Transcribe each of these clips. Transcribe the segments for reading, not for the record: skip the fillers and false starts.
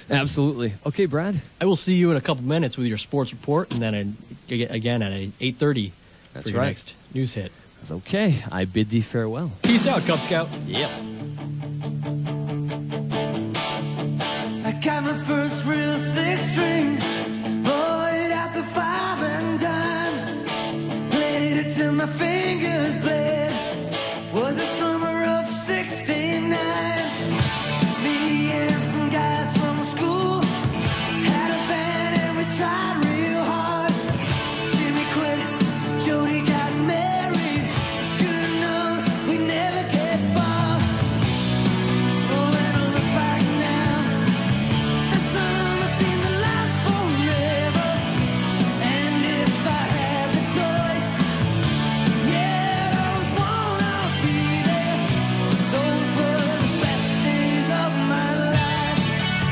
Absolutely. Okay, Brad. I will see you in a couple minutes with your sports report, and then again at 8:30 for your next news hit. That's okay. I bid thee farewell. Peace out, Cub Scout. Yep. I got my first real six string, bought it at the 5 and dime, played it till my fingers bled. Was the summer of '69. Me and some guys from school had a band and we tried real hard. Jimmy quit, Jody got married. Should've known we'd never get far. Oh, when I look back now, the summer seemed to last forever. And if I had the choice, yeah, those wanna be there. Those were the best days of my life.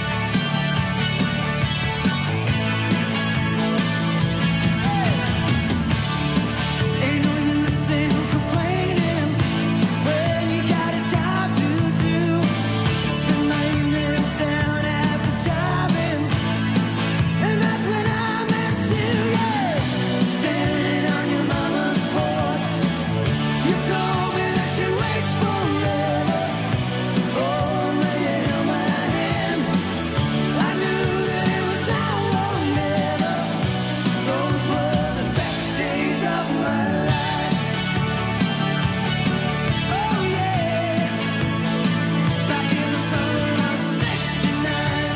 Ain't no use in complaining when you got a job to do. Spend my evenings down at the drive-in, and that's when I met you, yeah. Standing on your mama's porch, you told me that you'd wait forever. Oh, when you held my hand, I knew that it was now or never. Those were the best days of my life. Oh yeah, back in the summer of '69.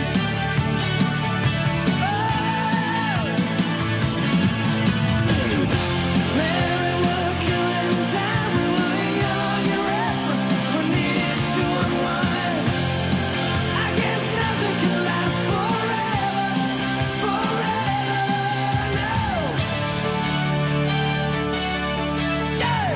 Man, we were killing time. We were young and restless. We needed to unwind. I guess nothing can last forever, no. Yeah.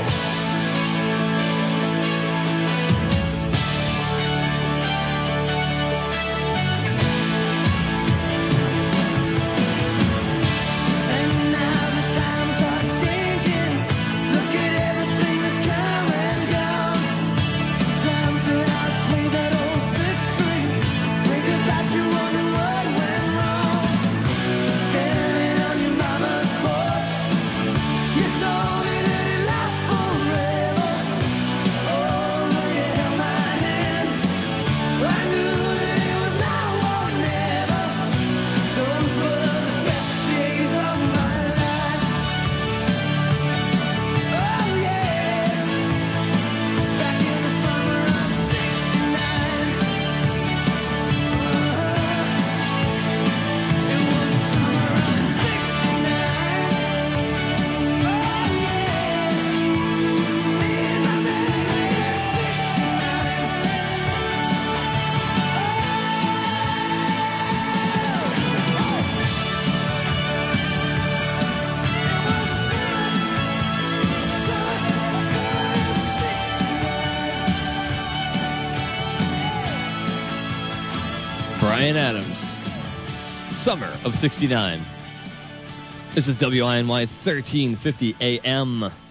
And now the times are changing. Look at everything that's come and gone. Sometimes when I play that old six string, think about you, wonder what went wrong. Standing on your mama's porch, you told me that it lasts forever. Oh, when you held my hand, I knew that it was now or never. Those were the best days of my life. Oh yeah, back in the summer of '69. It was the summer of '69. Oh yeah, me and my baby at Bryan Adams. Summer of '69. This is WINY 1350 AM.